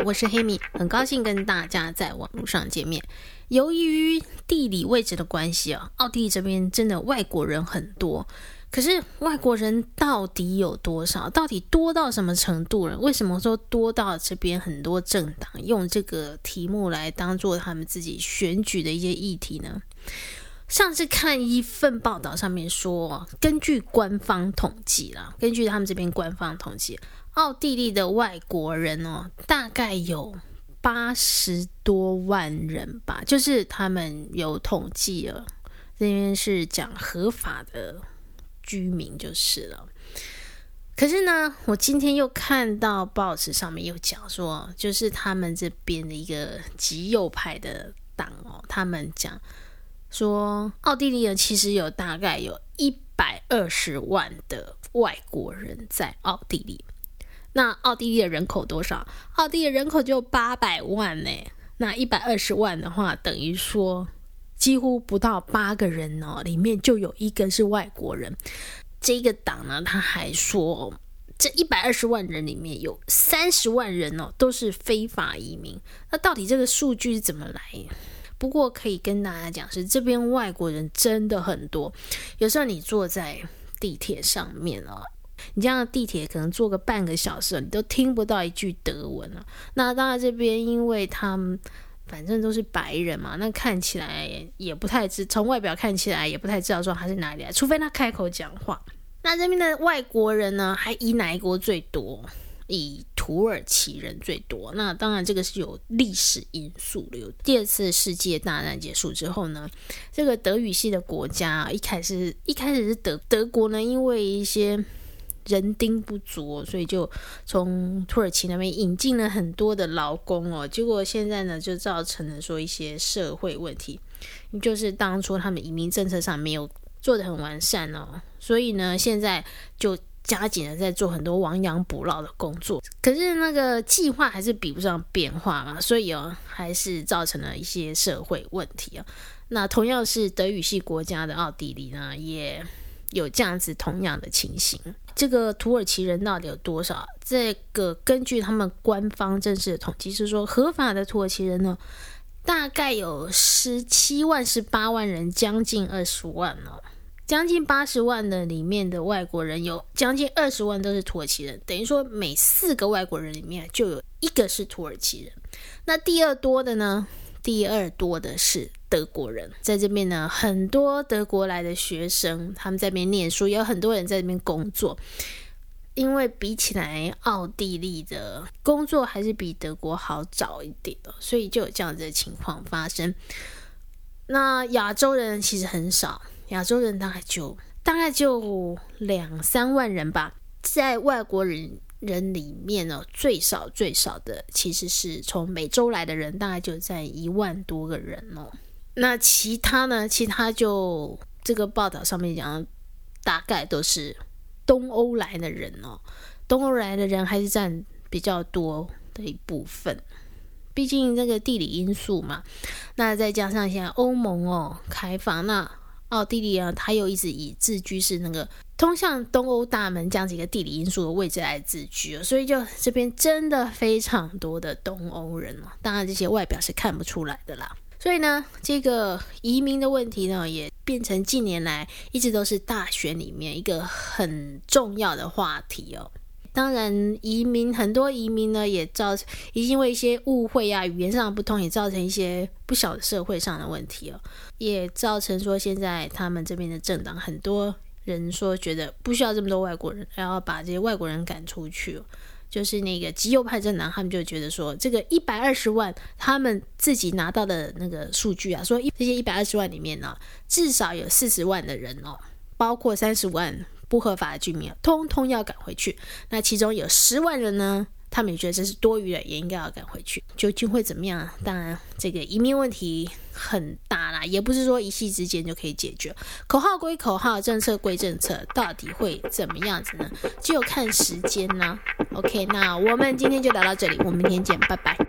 我是黑米，很高兴跟大家在网络上见面。由于地理位置的关系奥地利这边真的外国人很多，可是外国人到底有多少？到底多到什么程度呢？为什么说多到这边很多政党用这个题目来当做他们自己选举的一些议题呢？上次看一份报道上面说，根据官方统计啦，根据他们这边官方统计，奥地利的外国人大概有80多万人吧，就是他们有统计了，这边是讲合法的居民就是了。可是呢，我今天又看到报纸上面又讲说，就是他们这边的一个极右派的党他们讲说，奥地利其实有大概有120万的外国人在奥地利。那奥地利的人口多少？奥地利的人口就800万呢。那120万的话，等于说几乎不到8个人里面就有一个是外国人。这个党呢，他还说这120万人里面有30万人都是非法移民。那到底这个数据是怎么来？不过可以跟大家讲，是这边外国人真的很多。有时候你坐在地铁上面你这样的地铁可能坐个半个小时，你都听不到一句德文了。那当然这边因为他们反正都是白人嘛，那看起来也不太从外表看起来也不太知道说他是哪里来，除非他开口讲话。那这边的外国人呢，还以哪一国最多？以土耳其人最多。那当然这个是有历史因素的。有第二次世界大战结束之后呢，这个德语系的国家一开始是德国呢，因为一些人丁不足所以就从土耳其那边引进了很多的劳工结果现在呢就造成了说一些社会问题，就是当初他们移民政策上没有做得很完善所以呢现在就加紧的在做很多亡羊补牢的工作，可是那个计划还是比不上变化嘛，所以还是造成了一些社会问题那同样是德语系国家的奥地利呢，也有这样子同样的情形。这个土耳其人到底有多少？这个根据他们官方正式的统计是说，合法的土耳其人呢，大概有17万、18万人，将近20万将近80万的里面的外国人，有将近20万都是土耳其人，等于说每4个外国人里面就有1个是土耳其人。那第二多的是德国人，在这边呢，很多德国来的学生，他们在这边念书，也有很多人在这边工作。因为比起来，奥地利的工作还是比德国好找一点所以就有这样子的情况发生。那亚洲人其实很少，亚洲人大概就2-3万人吧，在外国人里面最少的其实是从美洲来的人，大概就在1万多个人那其他就这个报道上面讲，大概都是东欧来的人东欧来的人还是占比较多的一部分，毕竟这个地理因素嘛。那再加上现在欧盟开放，那奥地利它又一直以自居是那个通向东欧大门这样子一个地理因素的位置来自居所以就这边真的非常多的东欧人当然这些外表是看不出来的啦。所以呢，这个移民的问题呢，也变成近年来一直都是大选里面一个很重要的话题当然很多移民呢也因为一些误会语言上的不通，也造成一些不小的社会上的问题也造成说现在他们这边的政党很多人说觉得不需要这么多外国人，然后把这些外国人赶出去就是那个极右派政党，他们就觉得说这个120万他们自己拿到的那个数据说这些120万里面至少有40万的人包括30万不合法的居民通通要赶回去。那其中有10万人呢，他们也觉得这是多余的，也应该要赶回去。究竟会怎么样？当然这个移民问题很大啦，也不是说一夕之间就可以解决。口号归口号，政策归政策，到底会怎么样子呢？就看时间啦。OK， 那我们今天就聊到这里，我们明天见，拜拜。